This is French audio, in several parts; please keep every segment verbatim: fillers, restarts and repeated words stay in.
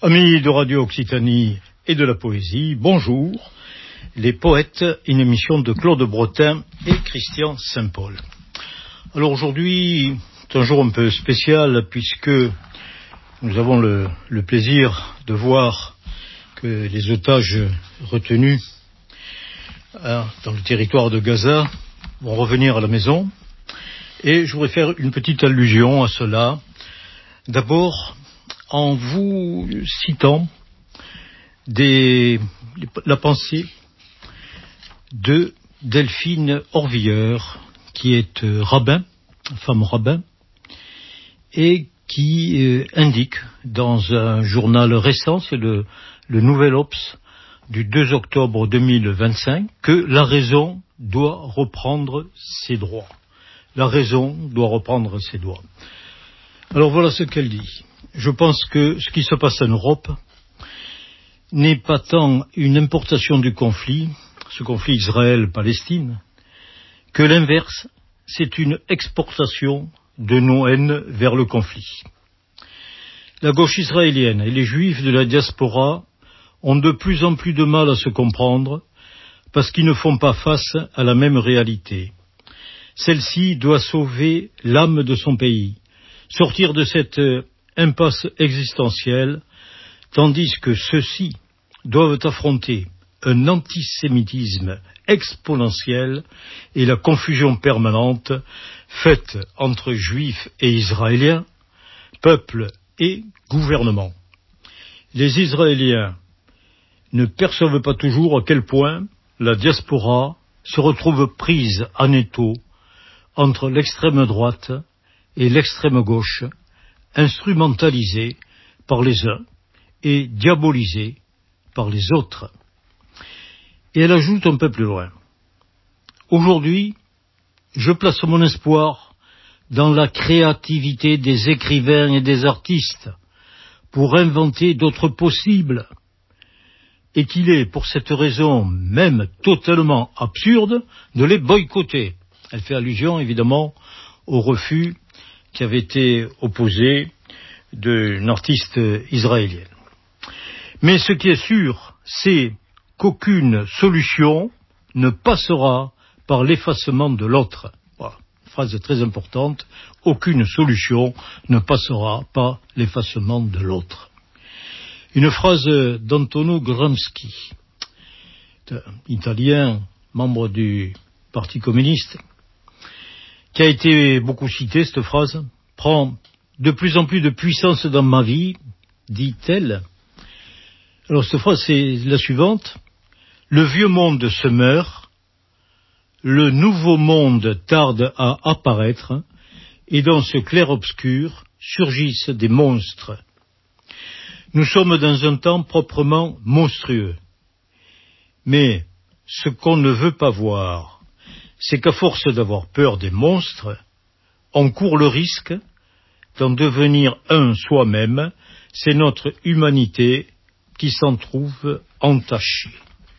Amis de Radio Occitanie et de la poésie, bonjour. Les poètes, une émission de Claude Bretin et Christian Saint-Paul. Alors aujourd'hui, c'est un jour un peu spécial puisque nous avons le, le plaisir de voir que les otages retenus hein, dans le territoire de Gaza vont revenir à la maison. Et je voudrais faire une petite allusion à cela. D'abord, en vous citant des, la pensée de Delphine Orvilleur, qui est rabbin, femme rabbin, et qui euh, indique dans un journal récent, c'est le, le Nouvel Obs du deux octobre deux mille vingt-cinq, que la raison doit reprendre ses droits. La raison doit reprendre ses droits. Alors voilà ce qu'elle dit. Je pense que ce qui se passe en Europe n'est pas tant une importation du conflit, ce conflit Israël-Palestine, que l'inverse, c'est une exportation de nos haines vers le conflit. La gauche israélienne et les juifs de la diaspora ont de plus en plus de mal à se comprendre parce qu'ils ne font pas face à la même réalité. Celle-ci doit sauver l'âme de son pays, sortir de cette impasse existentielle, tandis que ceux-ci doivent affronter un antisémitisme exponentiel et la confusion permanente faite entre juifs et israéliens, peuple et gouvernement. Les Israéliens ne perçoivent pas toujours à quel point la diaspora se retrouve prise en étau entre l'extrême droite et l'extrême gauche, instrumentalisée par les uns et diabolisée par les autres. Et elle ajoute un peu plus loin. Aujourd'hui, je place mon espoir dans la créativité des écrivains et des artistes pour inventer d'autres possibles, et qu'il est, pour cette raison même totalement absurde, de les boycotter. Elle fait allusion, évidemment, au refus qui avait été opposé d'une artiste israélienne. Mais ce qui est sûr, c'est qu'aucune solution ne passera par l'effacement de l'autre. Voilà, phrase très importante. Aucune solution ne passera par l'effacement de l'autre. Une phrase d'Antonio Gramsci, italien, membre du Parti communiste, qui a été beaucoup citée, cette phrase, prend de plus en plus de puissance dans ma vie, dit-elle. Alors cette phrase, c'est la suivante. Le vieux monde se meurt, le nouveau monde tarde à apparaître, et dans ce clair-obscur surgissent des monstres. Nous sommes dans un temps proprement monstrueux. Mais ce qu'on ne veut pas voir, c'est qu'à force d'avoir peur des monstres, on court le risque d'en devenir un soi-même. C'est notre humanité qui s'en trouve entachée.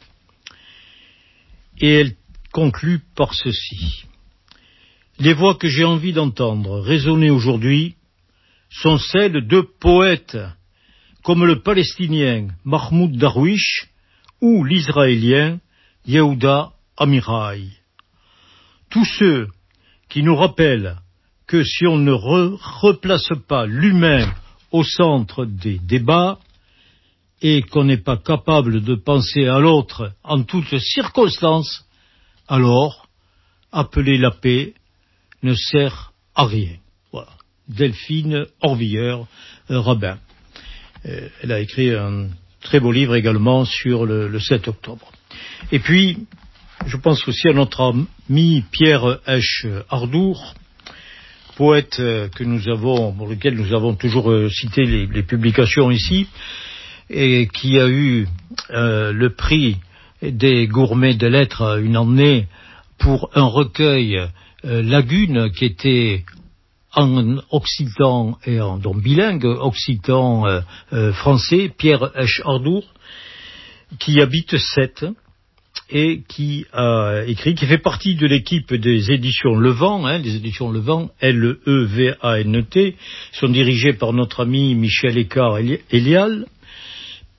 Et elle conclut par ceci. Les voix que j'ai envie d'entendre résonner aujourd'hui sont celles de poètes comme le Palestinien Mahmoud Darwish ou l'Israélien Yehuda Amirai. Tous ceux qui nous rappellent que si on ne re- replace pas l'humain au centre des débats et qu'on n'est pas capable de penser à l'autre en toutes circonstances, alors appeler la paix ne sert à rien. Voilà. Delphine Orvilleur, euh, rabbin. Euh, elle a écrit un très beau livre également sur le, le sept octobre. Et puis, je pense aussi à notre ami Pierre H. Ardour, poète que nous avons, pour lequel nous avons toujours cité les, les publications ici, et qui a eu euh, le prix des gourmets de lettres une année pour un recueil euh, Lagune qui était en occitan et en donc bilingue, occitan euh, euh, français, Pierre H. Ardour, qui habite Sète et qui a écrit, qui fait partie de l'équipe des éditions Levant, hein, les éditions Levant, L E V A N T, sont dirigées par notre ami Michel Écart-Elial,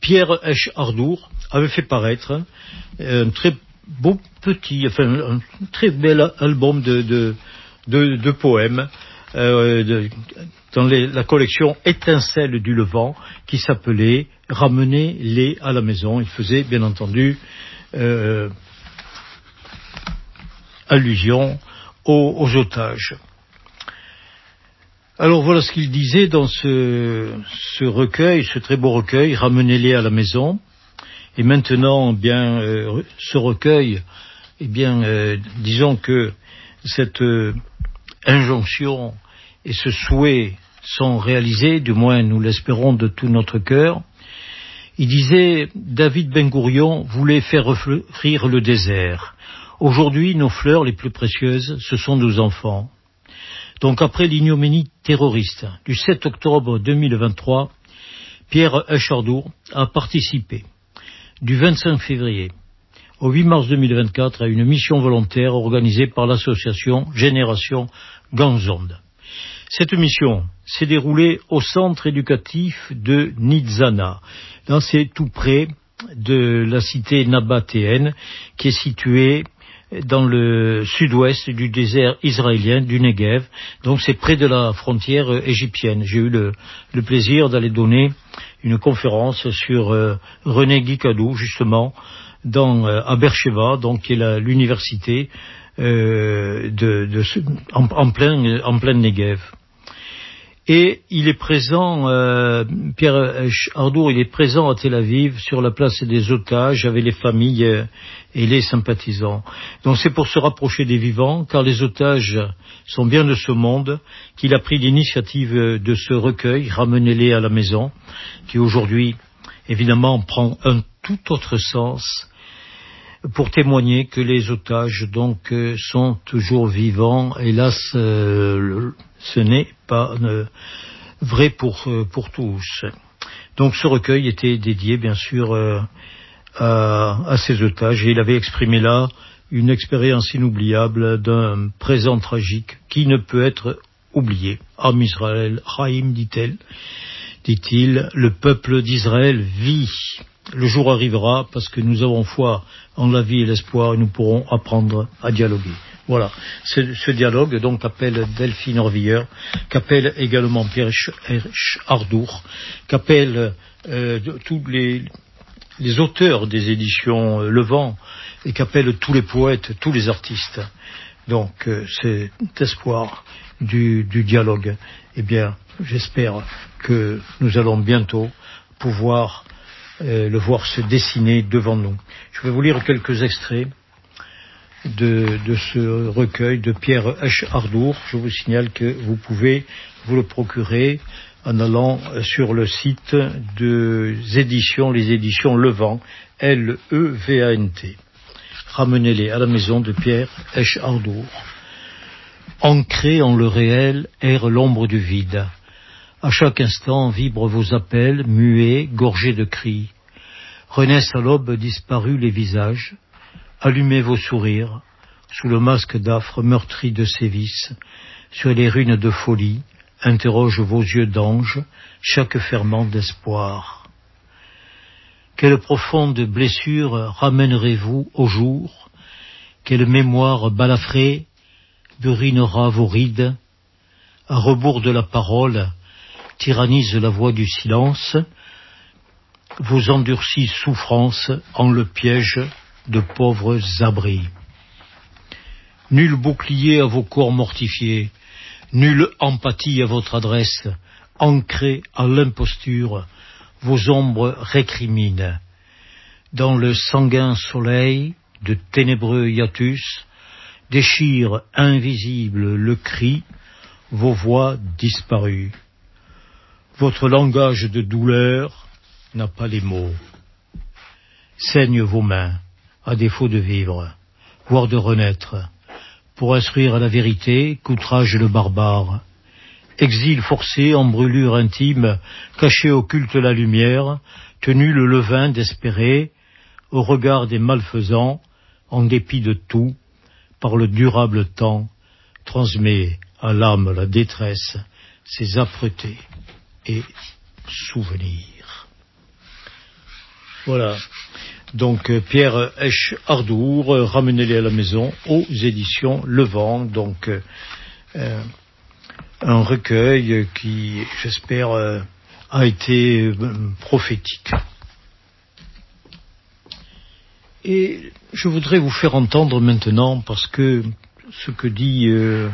Pierre Esch Hardour avait fait paraître un très beau petit, enfin un très bel album de, de, de, de poèmes euh, de, dans les, la collection Étincelles du Levant, qui s'appelait Ramenez-les à la maison. Il faisait bien entendu euh, allusion aux, aux otages. Alors voilà ce qu'il disait dans ce, ce recueil, ce très beau recueil, Ramenez-les à la maison. Et maintenant, eh bien, euh, ce recueil, eh bien, euh, disons que cette euh, injonction et ce souhait sont réalisés, du moins nous l'espérons de tout notre cœur. Il disait, David Ben Gourion voulait faire refleurir le désert. Aujourd'hui, nos fleurs les plus précieuses, ce sont nos enfants. Donc après l'ignominie terroriste du sept octobre deux mille vingt-trois, Pierre Esch Hardour a participé du vingt-cinq février au huit mars deux mille vingt-quatre à une mission volontaire organisée par l'association Génération Ganzonde. Cette mission s'est déroulée au centre éducatif de Nitzana. Là, c'est tout près de la cité nabatéenne qui est située dans le sud-ouest du désert israélien, du Negev. Donc c'est près de la frontière égyptienne. J'ai eu le, le plaisir d'aller donner une conférence sur euh, René Guicadou, justement, dans, euh, à Beersheva, donc qui est la, l'université euh, de, de, en, en, plein, en plein Negev. Et il est présent, euh, Pierre Hardour, il est présent à Tel Aviv sur la place des otages avec les familles euh, et les sympathisants. Donc c'est pour se rapprocher des vivants, car les otages sont bien de ce monde, qu'il a pris l'initiative de ce recueil, Ramenez-les à la maison, qui aujourd'hui, évidemment, prend un tout autre sens pour témoigner que les otages donc euh, sont toujours vivants. Hélas, euh, ce n'est pas euh, vrai pour euh, pour tous. Donc ce recueil était dédié bien sûr euh, à, à ces otages, et il avait exprimé là une expérience inoubliable d'un présent tragique qui ne peut être oublié. Am Israël Chaim, dit-elle, dit-il, le peuple d'Israël vit. Le jour arrivera parce que nous avons foi en la vie et l'espoir, et nous pourrons apprendre à dialoguer. Voilà, ce, ce dialogue donc appelle Delphine Orvilleur, qu'appelle également Pierre Esch Hardour, qu'appelle euh, tous les, les auteurs des éditions euh, Le Vent, et qu'appelle tous les poètes, tous les artistes. Donc euh, cet espoir du, du dialogue, eh bien, j'espère que nous allons bientôt pouvoir Euh, le voir se dessiner devant nous. Je vais vous lire quelques extraits de, de ce recueil de Pierre Esch Hardour. Je vous signale que vous pouvez vous le procurer en allant sur le site des éditions, les éditions Le Vent, L E V A N T. Ramenez-les à la maison de Pierre Esch Hardour. Ancré en le réel, erre l'ombre du vide. À chaque instant vibrent vos appels, muets, gorgés de cris. Renaissent à l'aube disparus les visages. Allumez vos sourires, sous le masque d'affre meurtri de sévices. Sur les ruines de folie, interrogent vos yeux d'ange, chaque ferment d'espoir. Quelle profonde blessure ramènerez-vous au jour? Quelle mémoire balafrée burinera vos rides? À rebours de la parole, tyrannise la voix du silence, vos endurcies souffrances en le piège de pauvres abris. Nul bouclier à vos corps mortifiés, nulle empathie à votre adresse, ancrés à l'imposture, vos ombres récriminent. Dans le sanguin soleil de ténébreux hiatus, déchire invisible le cri, vos voix disparues. Votre langage de douleur n'a pas les mots. Saignent vos mains, à défaut de vivre, voire de renaître, pour instruire à la vérité qu'outrage le barbare. Exil forcé en brûlure intime, caché occulte la lumière, tenu le levain d'espérer, au regard des malfaisants, en dépit de tout, par le durable temps, transmet à l'âme la détresse, ses âpretés et souvenirs. Voilà. Donc euh, Pierre Esch Hardour, euh, Ramenez-les à la maison, aux éditions Le Vent. Donc euh, euh, un recueil qui, j'espère, euh, a été euh, prophétique. Et je voudrais vous faire entendre maintenant, parce que ce que dit euh,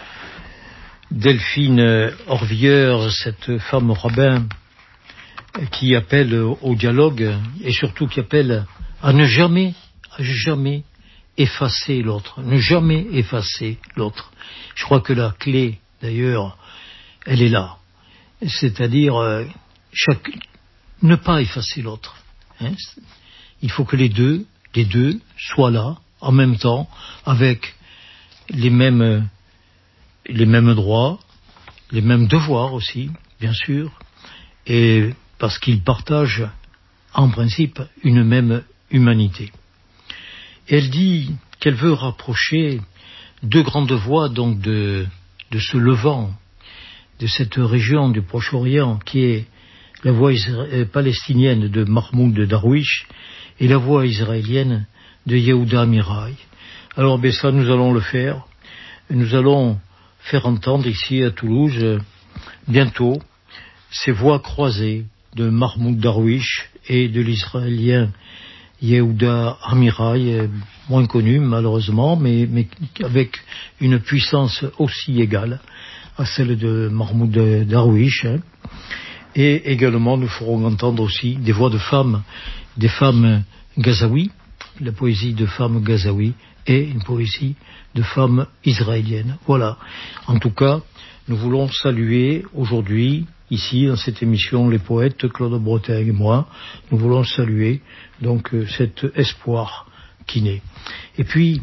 Delphine Orvilleur, cette femme rabbin, qui appelle au dialogue, et surtout qui appelle à ne jamais, à jamais effacer l'autre, ne jamais effacer l'autre. Je crois que la clé, d'ailleurs, elle est là. C'est-à-dire, euh, chaque, ne pas effacer l'autre. Hein. Il faut que les deux, les deux soient là, en même temps, avec les mêmes, les mêmes droits, les mêmes devoirs aussi, bien sûr, et parce qu'ils partagent, en principe, une même humanité. Et elle dit qu'elle veut rapprocher deux grandes voix donc de, de ce Levant, de cette région du Proche-Orient, qui est la voix isra- palestinienne de Mahmoud Darwish et la voix israélienne de Yehuda Amirai. Alors, ben ça, nous allons le faire. Nous allons faire entendre ici à Toulouse, euh, bientôt, ces voix croisées de Mahmoud Darwish et de l'Israélien Yehuda Amirai, euh, moins connu malheureusement, mais, mais avec une puissance aussi égale à celle de Mahmoud Darwish. Hein. Et également, nous ferons entendre aussi des voix de femmes, des femmes gazaouis, la poésie de femmes gazaouis et une poésie de femmes israéliennes. Voilà. En tout cas, nous voulons saluer aujourd'hui, ici, dans cette émission, les poètes, Claude Bretagne et moi, nous voulons saluer donc euh, cet espoir qui naît. Et puis,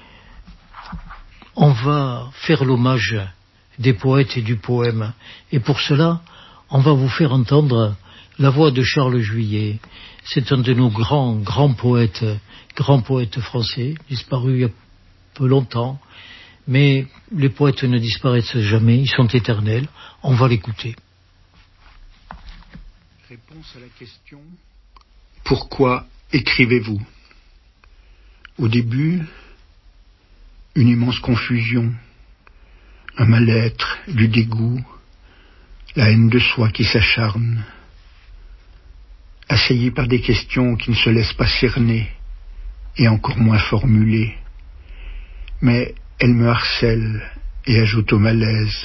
on va faire l'hommage des poètes et du poème. Et pour cela, on va vous faire entendre la voix de Charles Juillet. C'est un de nos grands, grands poètes, grands poètes français, disparu il y a peu longtemps. Mais les poètes ne disparaissent jamais, ils sont éternels. On va l'écouter. Réponse à la question: pourquoi écrivez-vous? Au début, une immense confusion, un mal-être, du dégoût, la haine de soi qui s'acharne, assailli par des questions qui ne se laissent pas cerner et encore moins formuler. Mais elles me harcèlent et ajoutent au malaise.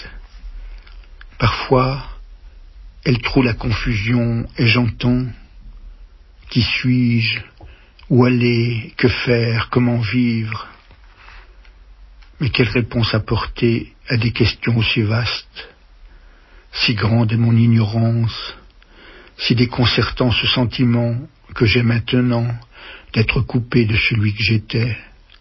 Parfois, elles trouent la confusion et j'entends: qui suis-je? Où aller? Que faire? Comment vivre? Mais quelle réponse apporter à des questions aussi vastes? Si grande est mon ignorance, si déconcertant ce sentiment que j'ai maintenant d'être coupé de celui que j'étais.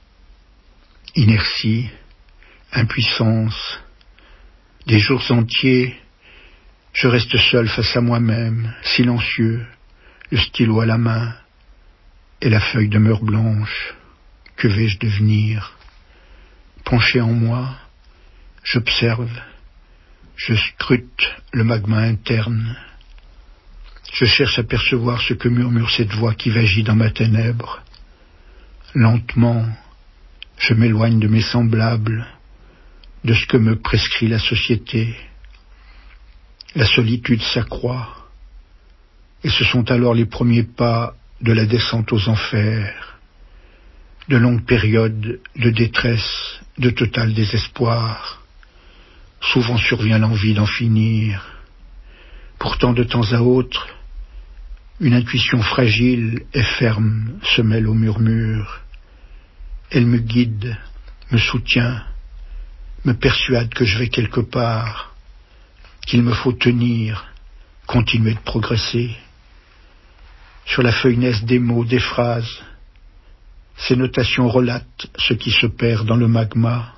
Inertie, impuissance, des jours entiers, je reste seul face à moi-même, silencieux, le stylo à la main et la feuille demeure blanche. Que vais-je devenir? Penché en moi, j'observe, je scrute le magma interne. Je cherche à percevoir ce que murmure cette voix qui vagit dans ma ténèbre. Lentement, je m'éloigne de mes semblables, de ce que me prescrit la société. La solitude s'accroît, et ce sont alors les premiers pas de la descente aux enfers, de longues périodes de détresse, de total désespoir. Souvent survient l'envie d'en finir. Pourtant, de temps à autre, une intuition fragile et ferme se mêle au murmure. Elle me guide, me soutient, me persuade que je vais quelque part, qu'il me faut tenir, continuer de progresser. Sur la feuille naissent des mots, des phrases. Ces notations relatent ce qui se perd dans le magma.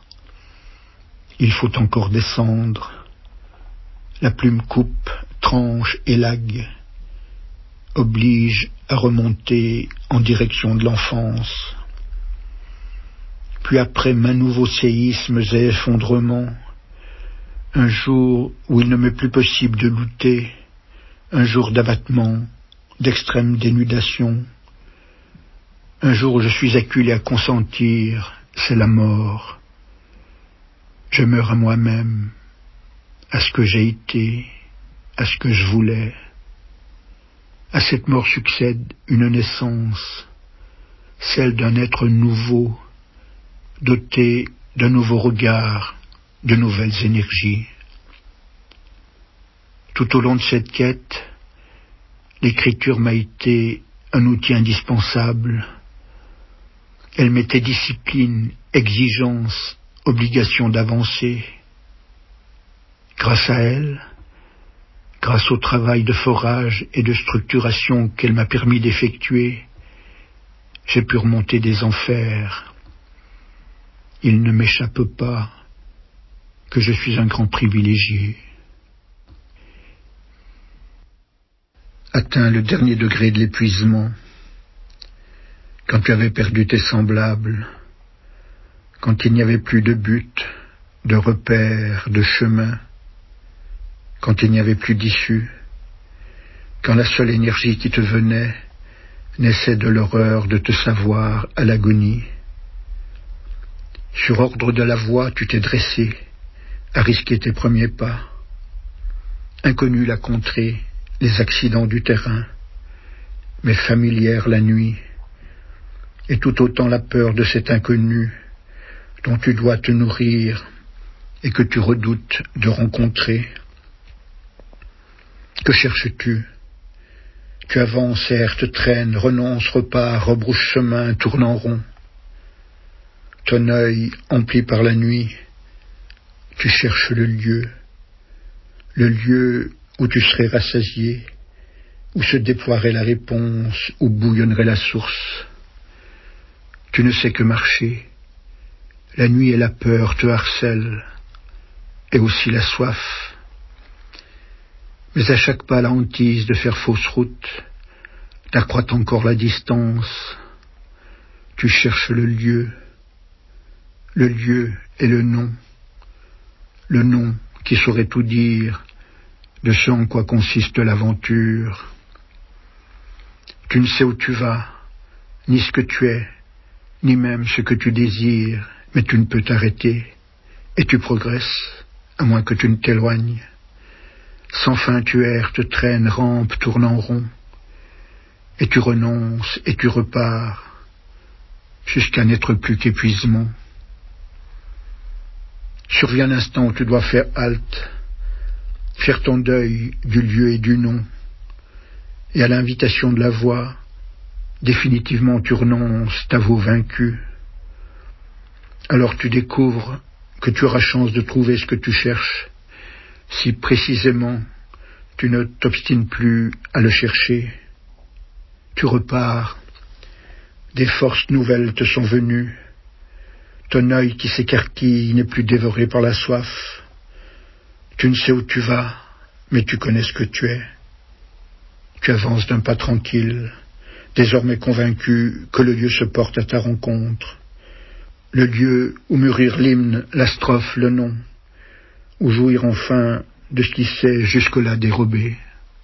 Il faut encore descendre. La plume coupe, tranche, élague, oblige à remonter en direction de l'enfance. Puis après maints nouveaux séismes et effondrements, un jour où il ne m'est plus possible de lutter, un jour d'abattement, d'extrême dénudation. Un jour où je suis acculé à consentir, c'est la mort. Je meurs à moi-même, à ce que j'ai été, à ce que je voulais. À cette mort succède une naissance, celle d'un être nouveau, doté d'un nouveau regard, de nouvelles énergies. Tout au long de cette quête, l'écriture m'a été un outil indispensable. Elle mettait discipline, exigence, obligation d'avancer. Grâce à elle, grâce au travail de forage et de structuration qu'elle m'a permis d'effectuer, j'ai pu remonter des enfers. Il ne m'échappe pas que je suis un grand privilégié. Atteint le dernier degré de l'épuisement, quand tu avais perdu tes semblables, quand il n'y avait plus de but, de repère, de chemin, quand il n'y avait plus d'issue, quand la seule énergie qui te venait naissait de l'horreur de te savoir à l'agonie. Sur ordre de la voix, tu t'es dressé, à risquer tes premiers pas. Inconnu la contrée, les accidents du terrain, mais familière la nuit, et tout autant la peur de cet inconnu dont tu dois te nourrir et que tu redoutes de rencontrer. Que cherches-tu? Tu avances, erres, traînes, renonces, repars, rebrousse chemin, tourne en rond. Ton œil empli par la nuit, tu cherches le lieu, le lieu où tu serais rassasié, où se déploierait la réponse, où bouillonnerait la source. Tu ne sais que marcher. La nuit et la peur te harcèlent, et aussi la soif. Mais à chaque pas la hantise de faire fausse route, d'accroître encore la distance. Tu cherches le lieu, le lieu et le nom, le nom qui saurait tout dire de ce en quoi consiste l'aventure. Tu ne sais où tu vas, ni ce que tu es, ni même ce que tu désires, mais tu ne peux t'arrêter, et tu progresses, à moins que tu ne t'éloignes. Sans fin tu erres, te traînes, rampes, tournes en rond, et tu renonces, et tu repars, jusqu'à n'être plus qu'épuisement. Survient l'instant où tu dois faire halte, faire ton deuil du lieu et du nom, et à l'invitation de la voix, définitivement tu renonces, t'avoues vaincu. Alors tu découvres que tu auras chance de trouver ce que tu cherches, si précisément tu ne t'obstines plus à le chercher. Tu repars, des forces nouvelles te sont venues, ton œil qui s'écarquille n'est plus dévoré par la soif. Tu ne sais où tu vas, mais tu connais ce que tu es. Tu avances d'un pas tranquille, désormais convaincu que le lieu se porte à ta rencontre. Le lieu où mûrir l'hymne, la strophe, le nom, où jouir enfin de ce qui s'est jusque-là dérobé.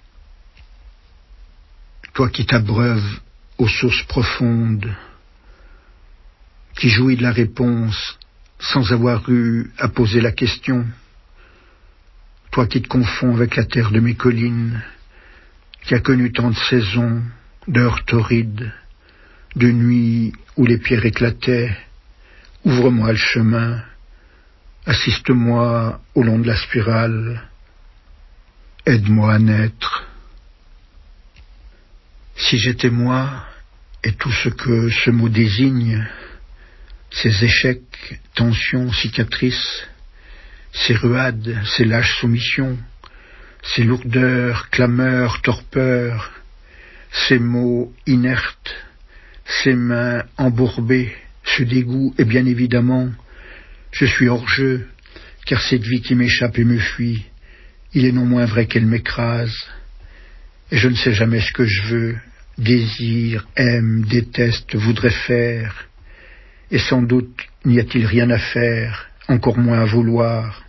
Toi qui t'abreuves aux sources profondes, qui jouis de la réponse sans avoir eu à poser la question, toi qui te confonds avec la terre de mes collines, qui a connu tant de saisons, d'heures torrides, de nuits où les pierres éclataient, ouvre-moi le chemin, assiste-moi au long de la spirale, aide-moi à naître. Si j'étais moi, et tout ce que ce mot désigne, ces échecs, tensions, cicatrices, ces ruades, ces lâches soumissions, ces lourdeurs, clameurs, torpeurs, ces mots inertes, ces mains embourbées, ce dégoût, et bien évidemment, je suis hors jeu, car cette vie qui m'échappe et me fuit, il est non moins vrai qu'elle m'écrase, et je ne sais jamais ce que je veux, désire, aime, déteste, voudrais faire, et sans doute n'y a-t-il rien à faire, encore moins à vouloir.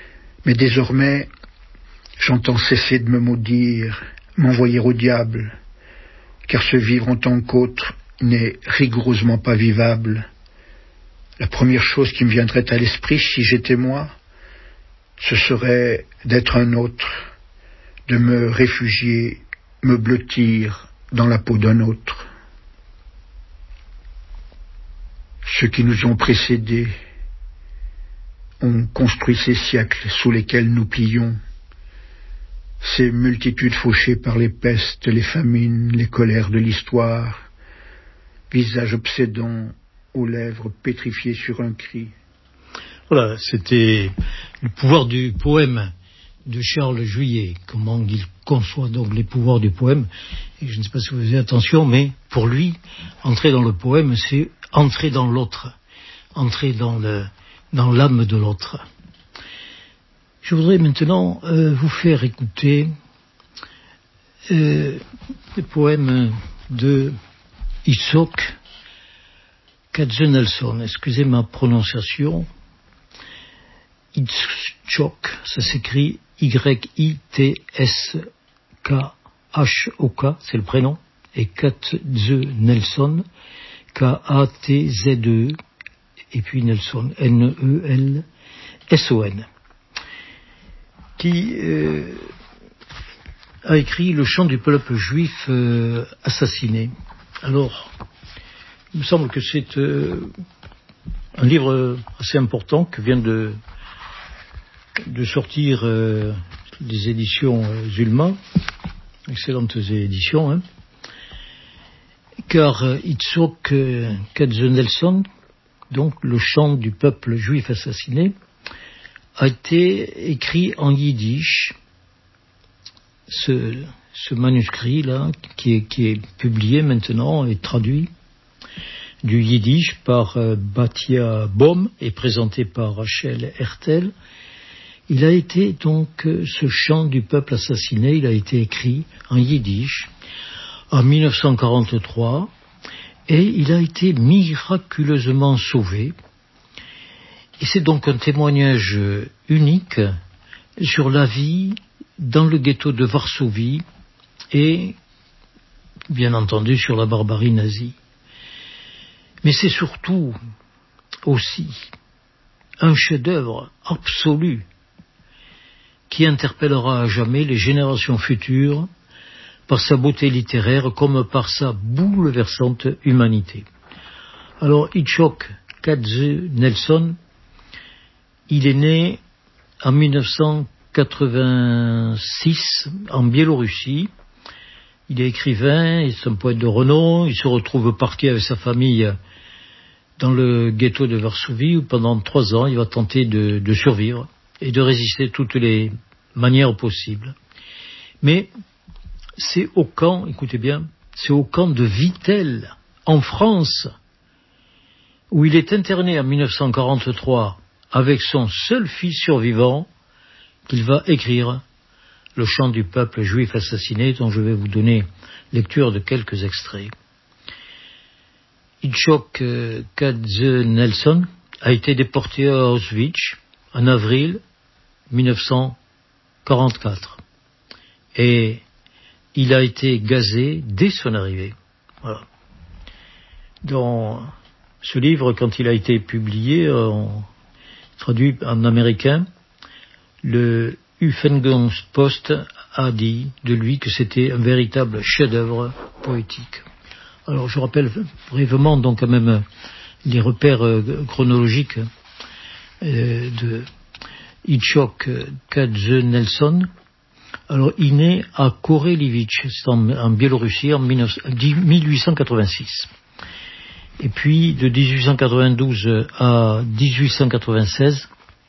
Mais désormais, j'entends cesser de me maudire, m'envoyer au diable, car ce vivre en tant qu'autre n'est rigoureusement pas vivable. La première chose qui me viendrait à l'esprit, si j'étais moi, ce serait d'être un autre, de me réfugier, me blottir dans la peau d'un autre. Ceux qui nous ont précédés ont construit ces siècles sous lesquels nous plions, ces multitudes fauchées par les pestes, les famines, les colères de l'histoire, visages obsédants aux lèvres pétrifiées sur un cri. Voilà, c'était le pouvoir du poème de Charles Juillet, comment il conçoit donc les pouvoirs du poème. Et je ne sais pas si vous avez attention, mais pour lui, entrer dans le poème, c'est entrer dans l'autre, entrer dans, le, dans l'âme de l'autre. Je voudrais maintenant euh, vous faire écouter euh, le poème de Itzhak Katzenelson. Excusez ma prononciation. Itzhak, ça s'écrit Y I T S K H O K, c'est le prénom, et Katzenelson, K A T Z E, et puis Nelson, N E L S O N, qui euh, a écrit Le chant du peuple juif euh, assassiné. Alors, il me semble que c'est euh, un livre assez important que vient de de sortir euh, les éditions euh, Zulma, excellentes éditions, hein, car euh, Itzhak euh, Katzenelson, donc le chant du peuple juif assassiné, a été écrit en yiddish. Ce, ce manuscrit-là, qui est, qui est publié maintenant et traduit du yiddish par euh, Batia Baum et présenté par Rachel Hertel. Il a été donc, euh, ce chant du peuple assassiné, il a été écrit en yiddish en mille neuf cent quarante-trois et il a été miraculeusement sauvé. Et c'est donc un témoignage unique sur la vie dans le ghetto de Varsovie et, bien entendu, sur la barbarie nazie. Mais c'est surtout aussi un chef-d'œuvre absolu qui interpellera à jamais les générations futures par sa beauté littéraire comme par sa bouleversante humanité. Alors, Itzhak Katzenelson, il est né en mille neuf cent quatre-vingt-six en Biélorussie. Il est écrivain, il est un poète de renom, il se retrouve parqué avec sa famille dans le ghetto de Varsovie où pendant trois ans il va tenter de, de survivre et de résister de toutes les manières possibles. Mais c'est au camp, écoutez bien, c'est au camp de Vittel, en France, où il est interné en mille neuf cent quarante-trois avec son seul fils survivant, qu'il va écrire le chant du peuple juif assassiné, dont je vais vous donner lecture de quelques extraits. Itzhak Katzenelson a été déporté à Auschwitz en avril mille neuf cent quarante-quatre et il a été gazé dès son arrivée. Voilà. Dans ce livre, quand il a été publié, en, traduit en américain, le Huffington-Post a dit de lui que c'était un véritable chef-d'œuvre poétique. Alors je rappelle brièvement donc quand même les repères euh, chronologiques euh, de Itzhak Katzenelson. Alors il naît à Korelivitch, c'est en, en Biélorussie en mille huit cent quatre-vingt-six. Et puis de dix-huit cent quatre-vingt-douze à dix-huit cent quatre-vingt-seize,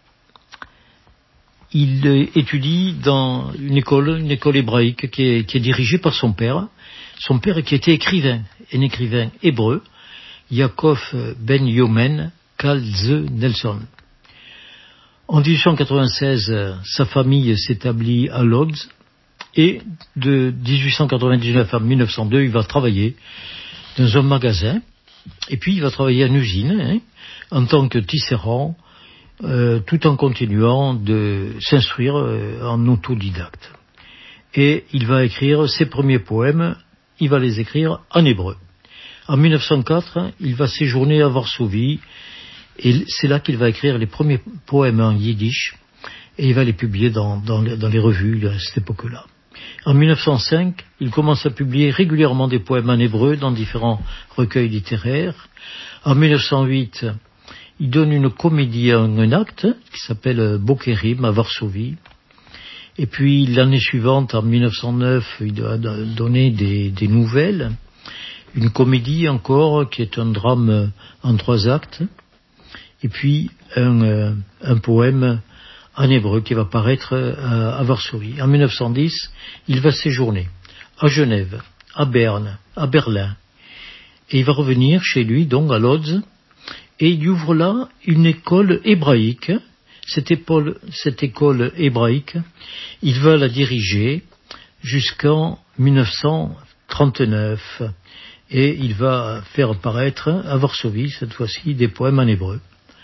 il étudie dans une école, une école hébraïque qui est, qui est dirigée par son père. Son père qui était écrivain, un écrivain hébreu, Yaakov Ben Yomen Katzenelson. En dix-huit cent quatre-vingt-seize, sa famille s'établit à Lodz et de dix-huit cent quatre-vingt-dix-neuf à mille neuf cent deux, il va travailler dans un magasin et puis il va travailler en usine hein, en tant que tisserand, euh, tout en continuant de s'instruire euh, en autodidacte. Et il va écrire ses premiers poèmes il va les écrire en hébreu. En mille neuf cent quatre, il va séjourner à Varsovie, et c'est là qu'il va écrire les premiers poèmes en yiddish, et il va les publier dans, dans, les, dans les revues à cette époque-là. En mille neuf cent cinq, il commence à publier régulièrement des poèmes en hébreu dans différents recueils littéraires. En mille neuf cent huit, il donne une comédie en un acte qui s'appelle Bokerim à Varsovie. Et puis l'année suivante, en mille neuf cent neuf, il a donné des, des nouvelles, une comédie encore qui est un drame en trois actes, et puis un, un poème en hébreu qui va paraître à, à Varsovie. En mille neuf cent dix, il va séjourner à Genève, à Berne, à Berlin, et il va revenir chez lui, donc à Lodz, et il ouvre là une école hébraïque. Cette école, cette école hébraïque, il va la diriger jusqu'en mille neuf cent trente-neuf, et il va faire apparaître à Varsovie, cette fois-ci, des poèmes en hébreu.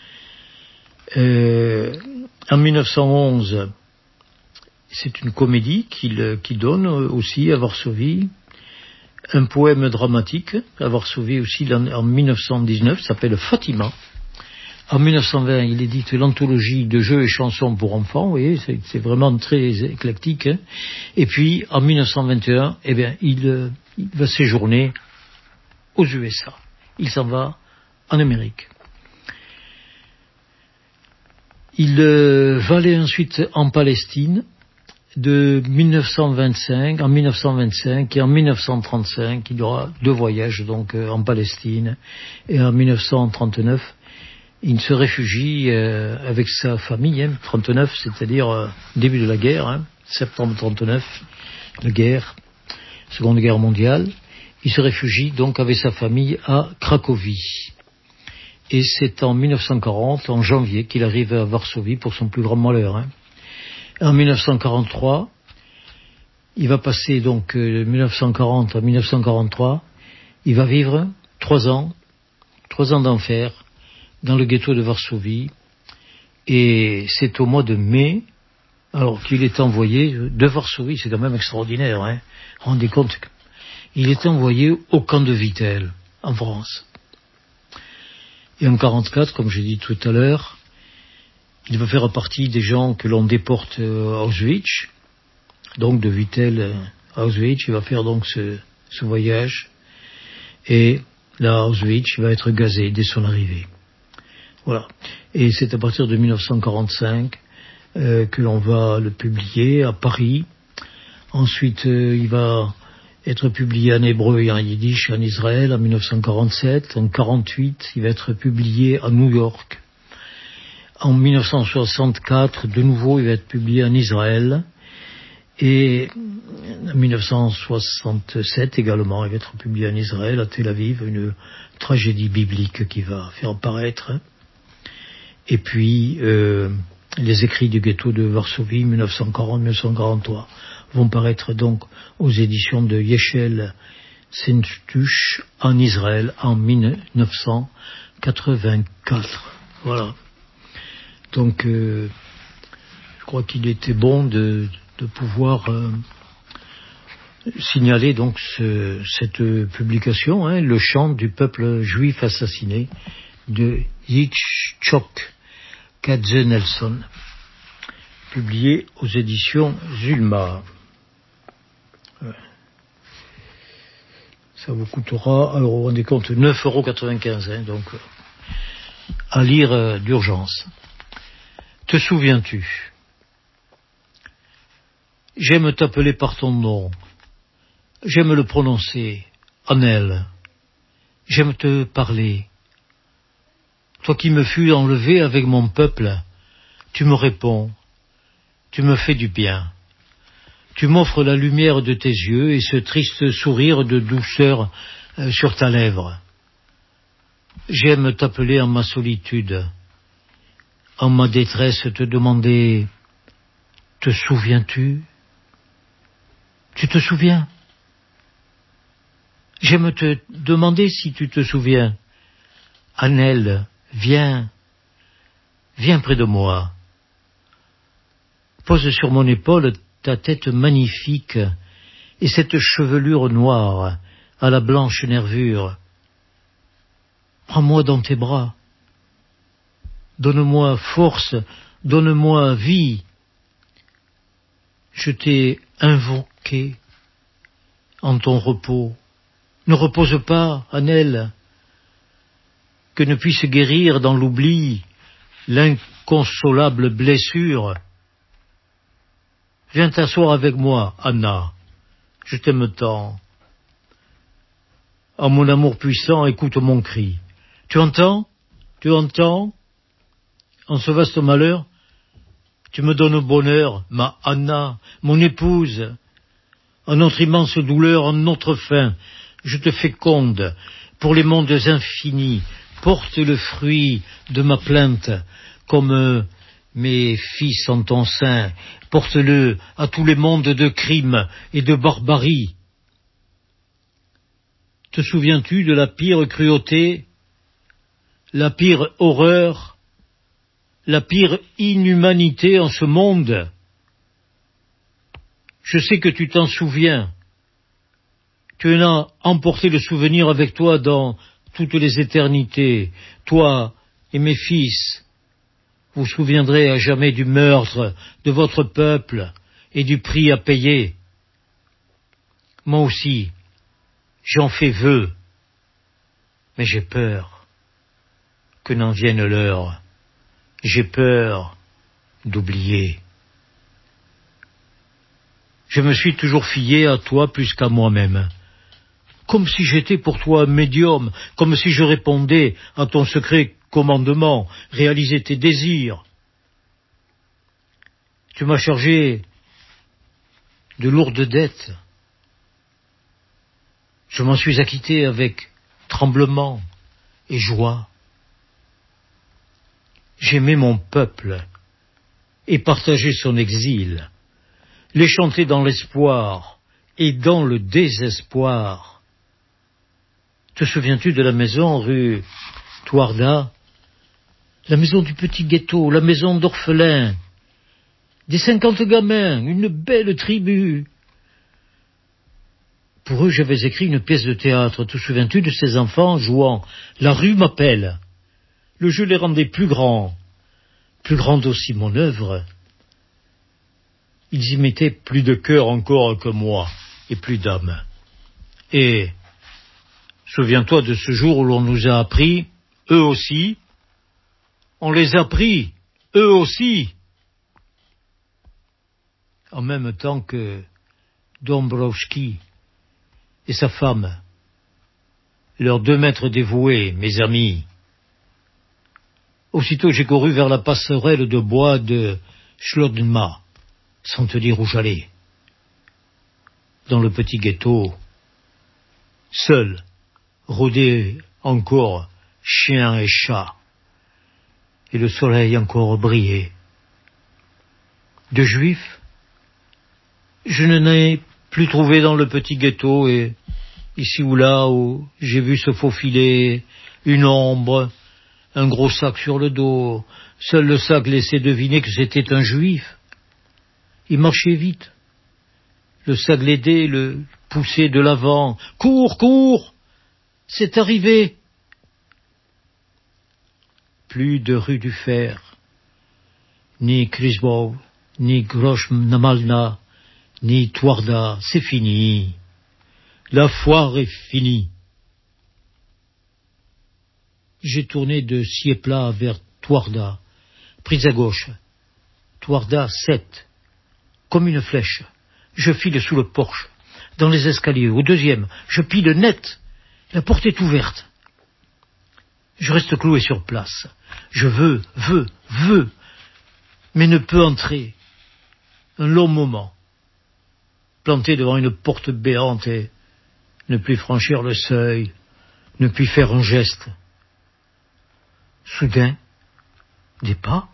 Euh, en mille neuf cent onze, c'est une comédie qu'il, qu'il donne aussi à Varsovie, un poème dramatique à Varsovie aussi en mille neuf cent dix-neuf, s'appelle Fatima. En mille neuf cent vingt, il édite l'anthologie de jeux et chansons pour enfants, vous voyez, c'est, c'est vraiment très éclectique. Hein. Et puis, en mille neuf cent vingt et un, eh bien, il, euh, il va séjourner aux U S A. Il s'en va en Amérique. Il euh, va aller ensuite en Palestine de mille neuf cent vingt-cinq, en mille neuf cent vingt-cinq et en mille neuf cent trente-cinq. Il y aura deux voyages donc euh, en Palestine. Et en mille neuf cent trente-neuf, il se réfugie euh, avec sa famille, hein, trente-neuf, c'est-à-dire euh, début de la guerre, hein, septembre trente-neuf, la guerre, Seconde Guerre mondiale. Il se réfugie donc avec sa famille à Cracovie. Et c'est en mille neuf cent quarante, en janvier, qu'il arrive à Varsovie pour son plus grand malheur. Hein. En mille neuf cent quarante-trois, il va passer donc de mille neuf cent quarante à mille neuf cent quarante-trois, il va vivre trois ans, trois ans d'enfer dans le ghetto de Varsovie. Et c'est au mois de mai, alors qu'il est envoyé de Varsovie, c'est quand même extraordinaire, hein. Rendez compte, il est envoyé au camp de Vittel, en France. Et en quarante-quatre, comme j'ai dit tout à l'heure, il va faire partie des gens que l'on déporte à Auschwitz, donc de Vittel à Auschwitz. Il va faire donc ce, ce voyage, et là, à Auschwitz, il va être gazé dès son arrivée. Voilà. Et c'est à partir de mille neuf cent quarante-cinq euh, que l'on va le publier à Paris. Ensuite, euh, il va être publié en hébreu et en yiddish en Israël en mille neuf cent quarante-sept. En quarante-huit, il va être publié à New York. En mille neuf cent soixante-quatre, de nouveau, il va être publié en Israël. Et en mille neuf cent soixante-sept également, il va être publié en Israël, à Tel Aviv, une tragédie biblique qui va faire apparaître. Et puis, euh, les écrits du ghetto de Varsovie, mille neuf cent quarante à mille neuf cent quarante-trois, vont paraître donc aux éditions de Yeshel Sentuch en Israël en mille neuf cent quatre-vingt-quatre. Voilà. Donc, euh, je crois qu'il était bon de, de pouvoir euh, signaler donc ce, cette publication, hein, le chant du peuple juif assassiné de Yitzhak Katzenelson, publié aux éditions Zulma. Ça vous coûtera, alors on rendez compte, neuf euros quatre-vingt-quinze, hein, donc à lire euh, d'urgence. Te souviens-tu? J'aime t'appeler par ton nom. J'aime le prononcer, Anel. J'aime te parler. Toi qui me fus enlevé avec mon peuple, tu me réponds, tu me fais du bien. Tu m'offres la lumière de tes yeux et ce triste sourire de douceur euh, sur ta lèvre. J'aime t'appeler en ma solitude, en ma détresse te demander, te souviens-tu? Tu te souviens? J'aime te demander si tu te souviens. Anel, viens, viens près de moi. Pose sur mon épaule ta tête magnifique et cette chevelure noire à la blanche nervure. Prends-moi dans tes bras. Donne-moi force, donne-moi vie. Je t'ai invoqué en ton repos. Ne repose pas, Annelle, que ne puisse guérir dans l'oubli l'inconsolable blessure. Viens t'asseoir avec moi, Anna, je t'aime tant. Ah, mon amour puissant, écoute mon cri. Tu entends? Tu entends? En ce vaste malheur, tu me donnes bonheur, ma Anna, mon épouse. En notre immense douleur, en notre fin, je te féconde pour les mondes infinis. Porte le fruit de ma plainte, comme mes fils en ton sein. Porte-le à tous les mondes de crime et de barbarie. Te souviens-tu de la pire cruauté, la pire horreur, la pire inhumanité en ce monde? Je sais que tu t'en souviens. Tu en as emporté le souvenir avec toi dans toutes les éternités. Toi et mes fils, vous vous souviendrez à jamais du meurtre de votre peuple et du prix à payer. Moi aussi, j'en fais vœu, mais j'ai peur que n'en vienne l'heure. J'ai peur d'oublier. Je me suis toujours fié à toi plus qu'à moi-même, comme si j'étais pour toi un médium, comme si je répondais à ton secret commandement, réalisais tes désirs. Tu m'as chargé de lourdes dettes. Je m'en suis acquitté avec tremblement et joie. J'aimais mon peuple et partageais son exil, les chanter dans l'espoir et dans le désespoir. Te souviens-tu de la maison rue Touarda, la maison du petit ghetto, la maison d'orphelins, des cinquante gamins, une belle tribu? Pour eux, j'avais écrit une pièce de théâtre. Te souviens-tu de ces enfants jouant « La rue m'appelle » Le jeu les rendait plus grands, plus grande aussi mon œuvre. Ils y mettaient plus de cœur encore que moi, et plus d'âme. Et souviens-toi de ce jour où l'on nous a appris, eux aussi, on les a pris, eux aussi, en même temps que Dombrowski et sa femme, leurs deux maîtres dévoués, mes amis. Aussitôt j'ai couru vers la passerelle de bois de Schlodma, sans te dire où j'allais. Dans le petit ghetto, seul, rôdaient encore chiens et chats, et le soleil encore brillait. De juifs, je n'en ai plus trouvé dans le petit ghetto, et ici ou là où j'ai vu se faufiler une ombre, un gros sac sur le dos. Seul le sac laissait deviner que c'était un juif. Il marchait vite. Le sac l'aidait, le poussait de l'avant. « Cours, cours ! C'est arrivé !» Plus de rue du Fer, ni Krisbov, ni Groch-Namalna, ni Touarda, c'est fini. La foire est finie. J'ai tourné de Siepla vers Touarda, prise à gauche. Touarda sept, comme une flèche. Je file sous le porche, dans les escaliers. Au deuxième, je pile net. La porte est ouverte. Je reste cloué sur place. Je veux, veux, veux, mais ne peux entrer. Un long moment, planté devant une porte béante et ne plus franchir le seuil, ne plus faire un geste. Soudain, des pas.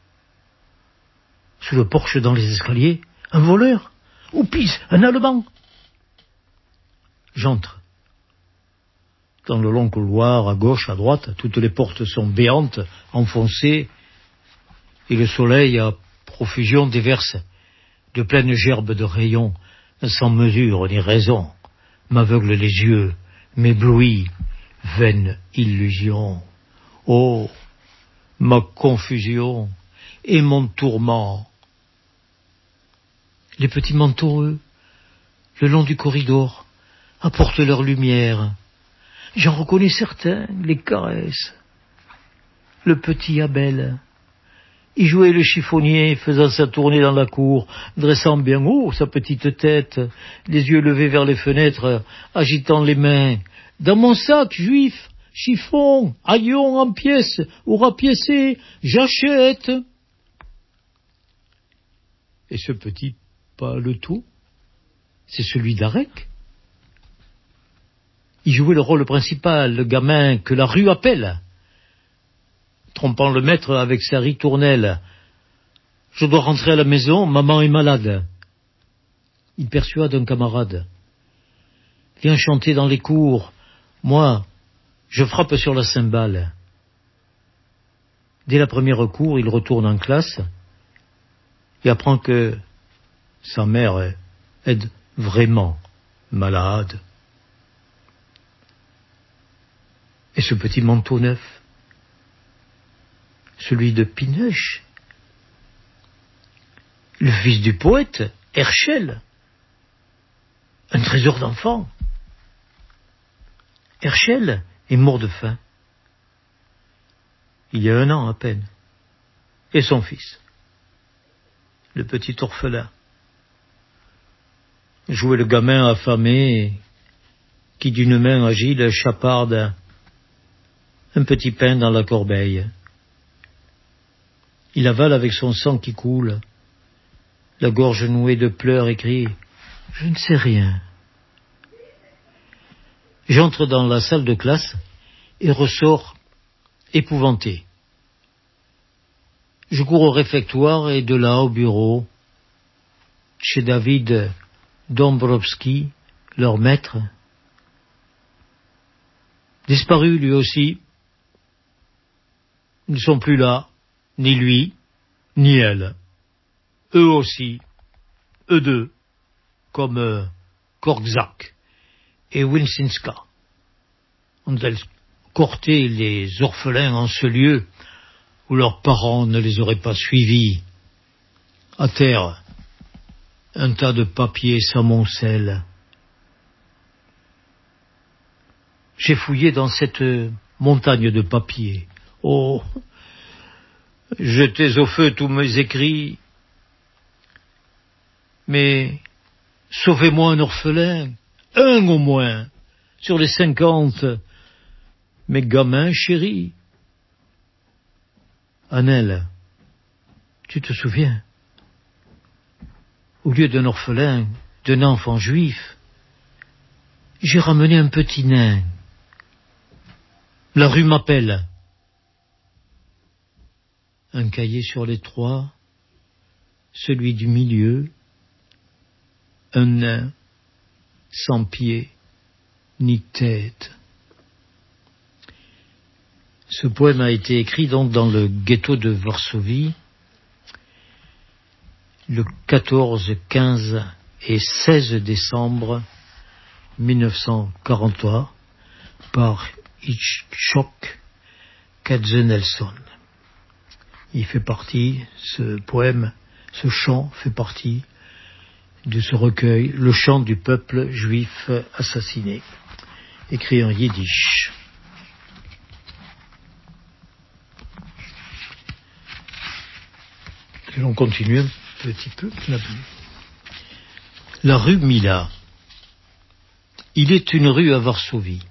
Sous le porche, dans les escaliers, un voleur, ou pis, un Allemand. J'entre. Dans le long couloir, à gauche, à droite, toutes les portes sont béantes, enfoncées, et le soleil à profusion déverse de pleines gerbes de rayons sans mesure ni raison, m'aveugle les yeux, m'éblouit, vaine illusion. Oh, ma confusion et mon tourment. Les petits manteaux, eux, le long du corridor, apportent leur lumière. J'en reconnais certains, les caresses. Le petit Abel, il jouait le chiffonnier, faisant sa tournée dans la cour, dressant bien haut sa petite tête, les yeux levés vers les fenêtres, agitant les mains. Dans mon sac, juif, chiffon, haillons en pièces, ou rapiécé, j'achète. Et ce petit paletot, c'est celui d'Arec. Il jouait le rôle principal, le gamin que la rue appelle, trompant le maître avec sa ritournelle. Je dois rentrer à la maison, maman est malade. Il persuade un camarade. Viens chanter dans les cours. Moi, je frappe sur la cymbale. Dès la première cour, il retourne en classe et apprend que sa mère est vraiment malade. Et ce petit manteau neuf, celui de Pineuche, le fils du poète, Herschel, un trésor d'enfant. Herschel est mort de faim, il y a un an à peine, et son fils, le petit orphelin, jouait le gamin affamé qui d'une main agile chaparde un petit pain dans la corbeille. Il avale avec son sang qui coule, la gorge nouée de pleurs et crie « Je ne sais rien ». J'entre dans la salle de classe et ressors épouvanté. Je cours au réfectoire et de là au bureau, chez David Dombrowski, leur maître. Disparu lui aussi. Ils ne sont plus là, ni lui, ni elle. Eux aussi, eux deux, comme euh, Korczak et Winsinska, ont-elles courté les orphelins en ce lieu où leurs parents ne les auraient pas suivis. À terre, un tas de papiers s'amoncelle. J'ai fouillé dans cette montagne de papiers. Oh, jetés au feu tous mes écrits. Mais sauvez-moi un orphelin, un au moins, sur les cinquante, mes gamins chéris. Annelle, tu te souviens? Au lieu d'un orphelin, d'un enfant juif, j'ai ramené un petit nain. La rue m'appelle. Un cahier sur les trois, celui du milieu, un nain sans pied ni tête. Ce poème a été écrit donc dans le ghetto de Varsovie le quatorze, quinze et seize décembre mille neuf cent quarante-trois par Hitchcock Katzenelson. Il fait partie, ce poème, ce chant fait partie de ce recueil, Le chant du peuple juif assassiné, écrit en yiddish. Et on continue un petit peu. La rue Mila. Il est une rue à Varsovie.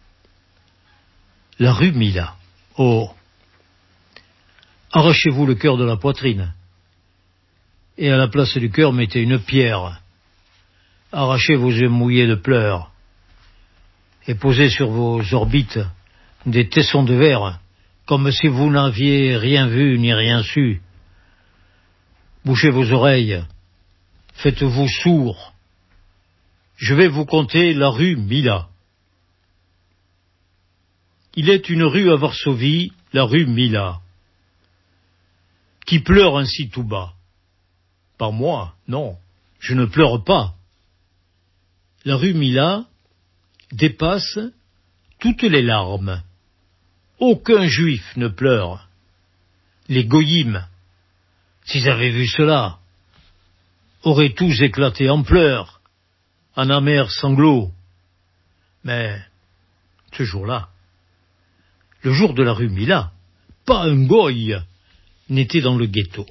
La rue Mila. Oh, arrachez-vous le cœur de la poitrine. Et à la place du cœur, mettez une pierre. Arrachez vos yeux mouillés de pleurs. Et posez sur vos orbites des tessons de verre, comme si vous n'aviez rien vu ni rien su. Bouchez vos oreilles. Faites-vous sourds. Je vais vous conter la rue Mila. Il est une rue à Varsovie, la rue Mila, qui pleure ainsi tout bas. Pas moi, non, je ne pleure pas. la rue Mila dépasse toutes les larmes. Aucun juif ne pleure. Les goyim, s'ils avaient vu cela, auraient tous éclaté en pleurs, en amers sanglots. Mais ce jour-là, le jour de la rue Mila, pas un goy n'était dans le ghetto.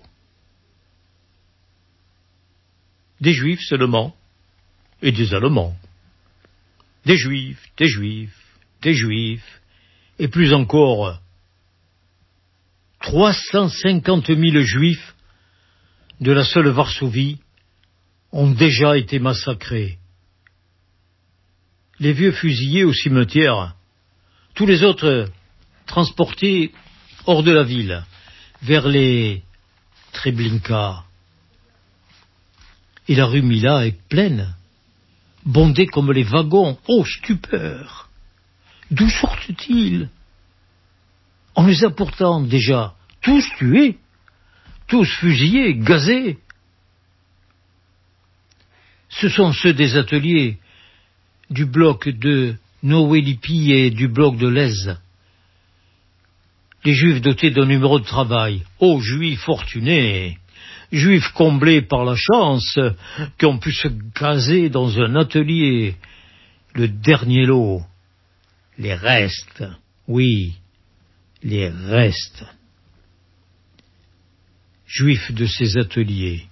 Des juifs seulement, et des Allemands. Des juifs, des juifs, des juifs, et plus encore, trois cent cinquante mille juifs de la seule Varsovie ont déjà été massacrés. Les vieux fusillés au cimetière, tous les autres transportés hors de la ville, vers les Treblinka. Et la rue Mila est pleine, bondée comme les wagons. Oh, stupeur! D'où sortent-ils? On les a pourtant déjà tous tués, tous fusillés, gazés. Ce sont ceux des ateliers du bloc de Nowelipi et du bloc de Lez. Les juifs dotés d'un numéro de travail. Oh, juifs fortunés, juifs comblés par la chance, qui ont pu se gazer dans un atelier. Le dernier lot, les restes, oui, les restes. Juifs de ces ateliers,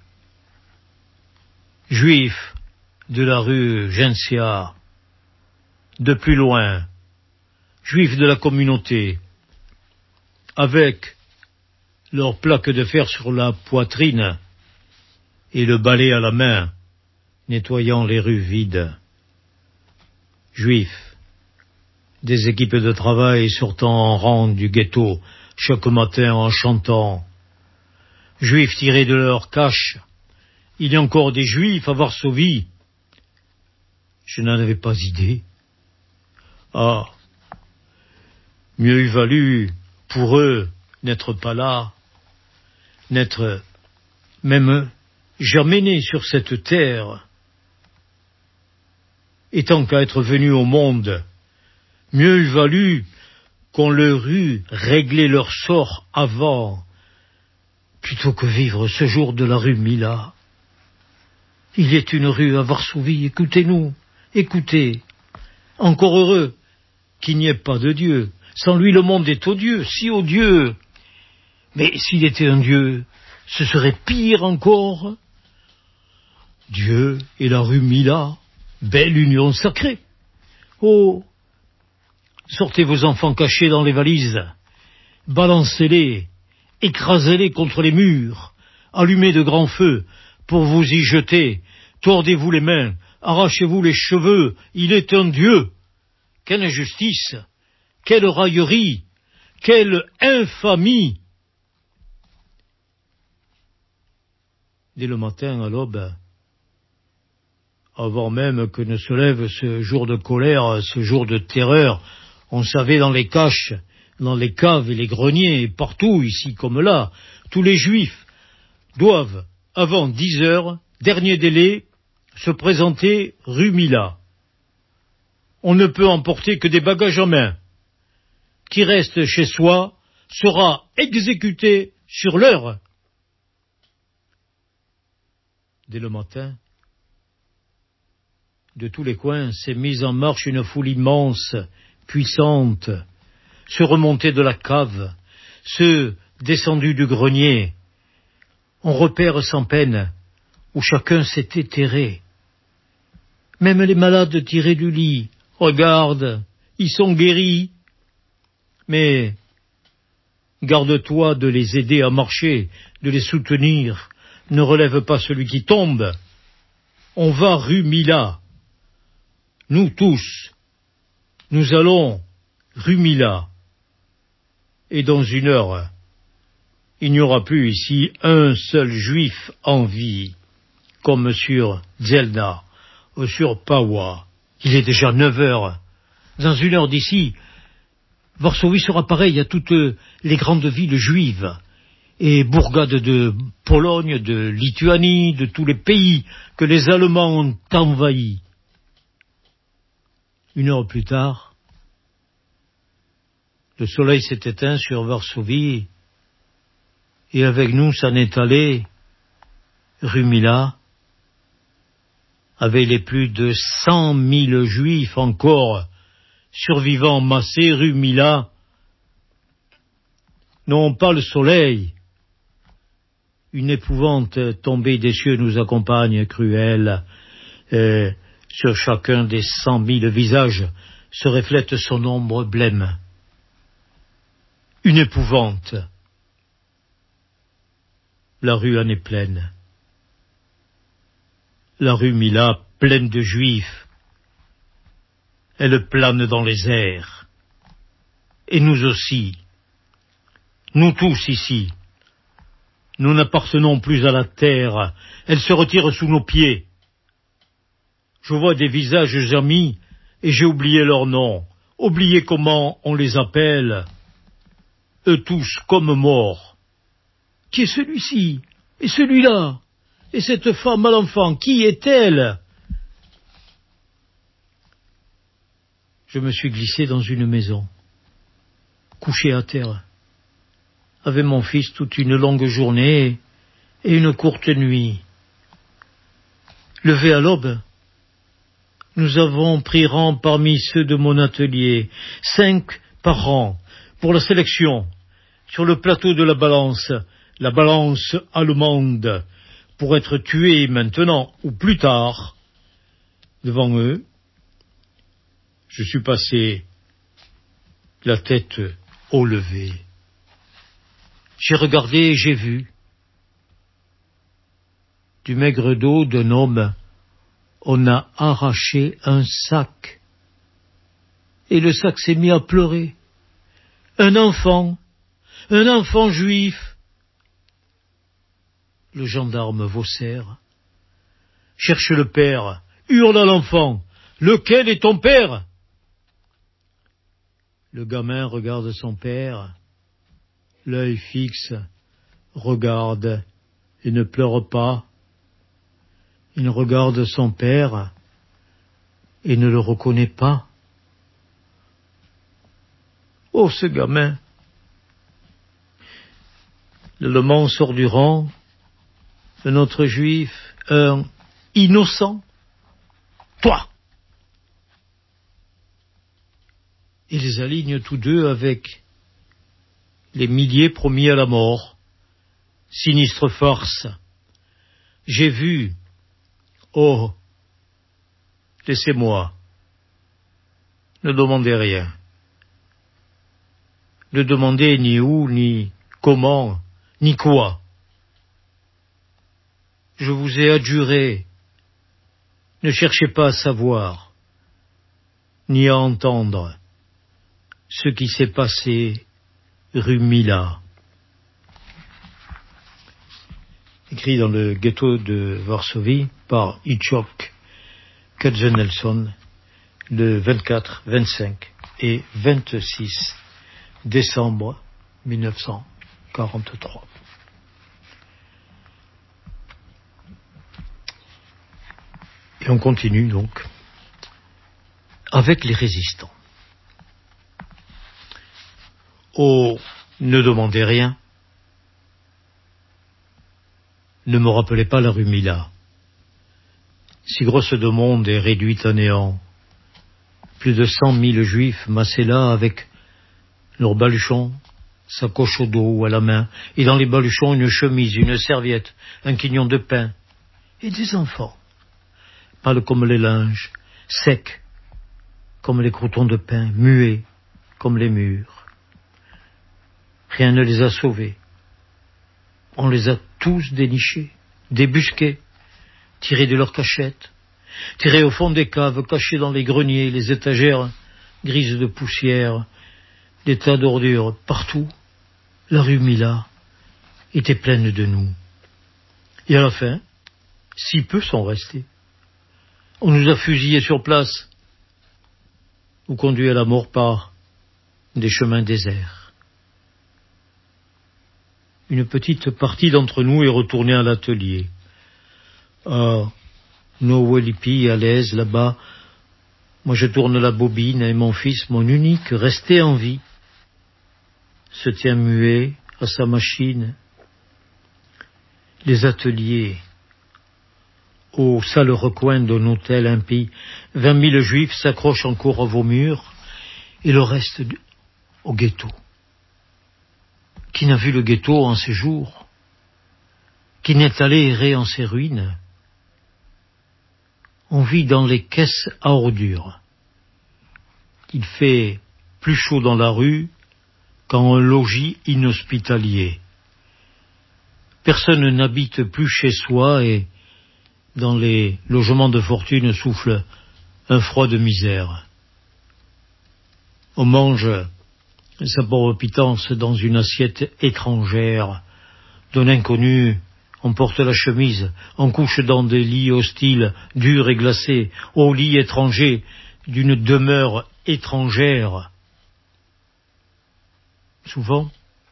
juifs de la rue Gencia, de plus loin, juifs de la communauté, avec leurs plaques de fer sur la poitrine et le balai à la main, nettoyant les rues vides. Juifs, des équipes de travail sortant en rang du ghetto chaque matin en chantant. Juifs tirés de leur cache. Il y a encore des juifs à Varsovie. Je n'en avais pas idée. Ah, mieux eût valu pour eux n'être pas là, n'être même jamais nés sur cette terre. Et tant qu'à être venus au monde, mieux eût valu qu'on leur eût réglé leur sort avant, plutôt que vivre ce jour de la rue Mila. Il est une rue à Varsovie, écoutez-nous, écoutez. Encore heureux qu'il n'y ait pas de Dieu. Sans lui, le monde est odieux, si odieux. Mais s'il était un Dieu, ce serait pire encore. Dieu et la rue Mila, belle union sacrée. Oh, sortez vos enfants cachés dans les valises, balancez-les, écrasez-les contre les murs, allumez de grands feux pour vous y jeter, tordez-vous les mains, arrachez-vous les cheveux, il est un Dieu. Quelle injustice, quelle raillerie, quelle infamie. Dès le matin à l'aube, avant même que ne se lève ce jour de colère, ce jour de terreur, on savait dans les caches, dans les caves et les greniers, partout, ici comme là, tous les juifs doivent, avant dix heures, dernier délai, se présenter rue Mila. On ne peut emporter que des bagages en main. Qui reste chez soi sera exécuté sur l'heure. Dès le matin, de tous les coins s'est mise en marche une foule immense, puissante, ceux remontés de la cave, ceux descendus du grenier. On repère sans peine où chacun s'est éthéré. Même les malades tirés du lit, regarde, ils sont guéris. Mais garde-toi de les aider à marcher, de les soutenir. Ne relève pas celui qui tombe. On va rue Mila. Nous tous, nous allons rue Mila. Et dans une heure, il n'y aura plus ici un seul juif en vie, comme sur Zelda ou sur Pawa. Il est déjà neuf heures. Dans une heure d'ici, Varsovie sera pareille à toutes les grandes villes juives et bourgades de Pologne, de Lituanie, de tous les pays que les Allemands ont envahis. Une heure plus tard, le soleil s'est éteint sur Varsovie et avec nous s'en est allé rue Mila, avec les plus de cent mille juifs encore survivants massés rue Mila. Non pas le soleil, une épouvante tombée des cieux nous accompagne, cruelle, et sur chacun des cent mille visages se reflète son ombre blême. Une épouvante. La rue en est pleine. La rue Mila, pleine de juifs. Elle plane dans les airs. Et nous aussi. Nous tous ici. Nous n'appartenons plus à la terre. Elle se retire sous nos pieds. Je vois des visages amis et j'ai oublié leurs noms. Oublié comment on les appelle. Eux tous comme morts. Qui est celui-ci? Et celui-là? Et cette femme à l'enfant, qui est-elle? Je me suis glissé dans une maison, couché à terre, avec mon fils toute une longue journée et une courte nuit. Levé à l'aube, nous avons pris rang parmi ceux de mon atelier, cinq par rang, pour la sélection, sur le plateau de la balance, la balance allemande, pour être tués maintenant ou plus tard. Devant eux, je suis passé la tête haut levée. J'ai regardé et j'ai vu. Du maigre dos d'un homme, on a arraché un sac. Et le sac s'est mis à pleurer. Un enfant, un enfant juif. Le gendarme Vaussaire cherche le père, hurle à l'enfant. Lequel est ton père? Le gamin regarde son père, l'œil fixe, regarde et ne pleure pas. Il regarde son père et ne le reconnaît pas. Oh, ce gamin! L'Allemand sort du rang, un autre juif, un innocent. Toi! Et les aligne tous deux avec les milliers promis à la mort. Sinistre farce. J'ai vu. Oh, laissez-moi. Ne demandez rien. Ne demandez ni où, ni comment, ni quoi. Je vous ai adjuré. Ne cherchez pas à savoir, ni à entendre ce qui s'est passé rue Mila. Écrit dans le ghetto de Varsovie par Hitchcock Katzenelson le vingt-quatre, vingt-cinq et vingt-six décembre mille neuf cent quarante-trois. Et on continue donc avec les résistants. Oh, ne demandez rien. Ne me rappelez pas la rue Mila. Si grosse de monde est réduite à néant. Plus de cent mille juifs massés là avec leurs baluchons, sacoche au dos ou à la main, et dans les baluchons une chemise, une serviette, un quignon de pain, et des enfants, pâles comme les linges, secs comme les croûtons de pain, muets comme les murs. Rien ne les a sauvés. On les a tous dénichés, débusqués, tirés de leurs cachettes, tirés au fond des caves, cachés dans les greniers, les étagères grises de poussière, des tas d'ordures partout. La rue Mila était pleine de nous. Et à la fin, si peu sont restés. On nous a fusillés sur place ou conduits à la mort par des chemins déserts. Une petite partie d'entre nous est retournée à l'atelier. À Nowelipi, à l'aise, là-bas, Moi je tourne la bobine et mon fils, mon unique, resté en vie, se tient muet à sa machine. Les ateliers, au sale recoin d'un hôtel impie, vingt mille juifs s'accrochent encore à vos murs, et le reste au ghetto. Qui n'a vu le ghetto en ces jours? Qui n'est allé errer en ces ruines? On vit dans les caisses à ordures. Il fait plus chaud dans la rue qu'en un logis inhospitalier. Personne n'habite plus chez soi et dans les logements de fortune souffle un froid de misère. On mange sa pauvre pitance dans une assiette étrangère. D'un inconnu, on porte la chemise, on couche dans des lits hostiles, durs et glacés, au lit étranger d'une demeure étrangère. Souvent,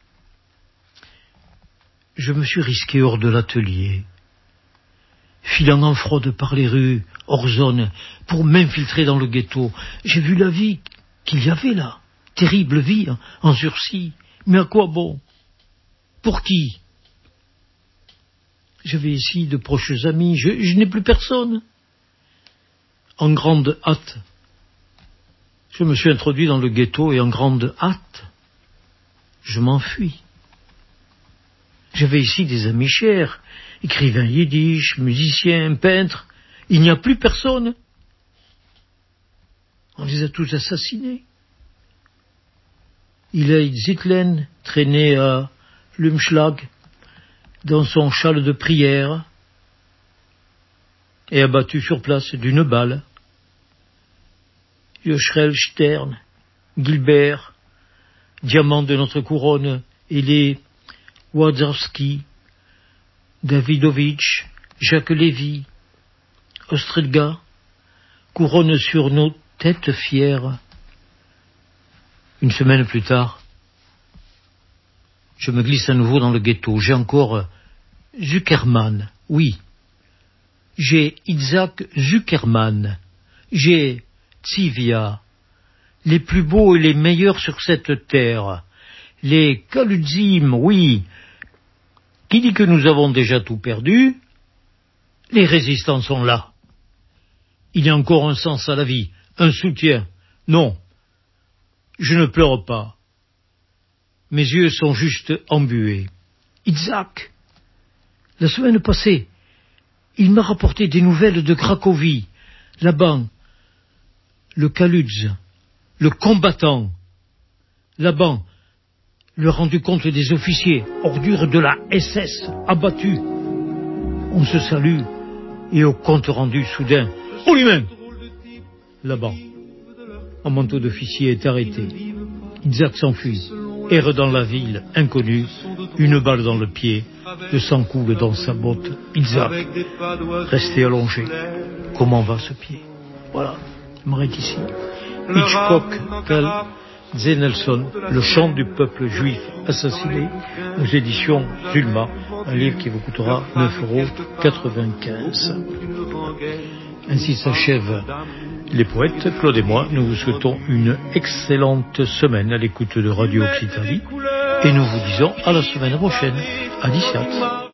je me suis risqué hors de l'atelier, filant en fraude par les rues, hors zone, pour m'infiltrer dans le ghetto. J'ai vu la vie qu'il y avait là, terrible vie, en sursis, mais à quoi bon? Pour qui? J'avais ici de proches amis, je, je n'ai plus personne. En grande hâte, je me suis introduit dans le ghetto et en grande hâte, je m'enfuis. J'avais ici des amis chers, écrivains yiddish, musiciens, peintres. Il n'y a plus personne. On les a tous assassinés. Ileid Zitlen traînait à Lumschlag dans son châle de prière et abattu sur place d'une balle. Yoshrel Stern, Gilbert, diamant de notre couronne, et les Wadzowski, Davidovitch, Jacques Lévy, Ostrelga, couronne sur nos têtes fières. Une semaine plus tard, je me glisse à nouveau dans le ghetto. J'ai encore Zuckerman, oui. J'ai Isaac Zuckerman. J'ai Tzivia, les plus beaux et les meilleurs sur cette terre. Les Kalutzim, oui. Qui dit que nous avons déjà tout perdu? Les résistants sont là. Il y a encore un sens à la vie, un soutien. Non, je ne pleure pas. Mes yeux sont juste embués. Isaac, la semaine passée, il m'a rapporté des nouvelles de Cracovie. Là-bas, le Kalutz, le combattant. Là-bas, le rendu compte des officiers, ordures de la S S, abattus. On se salue, et au compte rendu soudain, oh lui-même, là-bas, un manteau d'officier est arrêté. Isaac s'enfuit, erre dans la ville, inconnu, une balle dans le pied, le sang coule dans sa botte. Isaac, resté allongé, comment va ce pied? Voilà, il m'arrête ici. Hitchcock, Cal Zenelson, Le chant du peuple juif assassiné, aux éditions Zulma, un livre qui vous coûtera neuf euros quatre-vingt-quinze. Ainsi s'achèvent les poètes. Claude et moi, nous vous souhaitons une excellente semaine à l'écoute de Radio Occitanie et nous vous disons à la semaine prochaine. À dix-sept.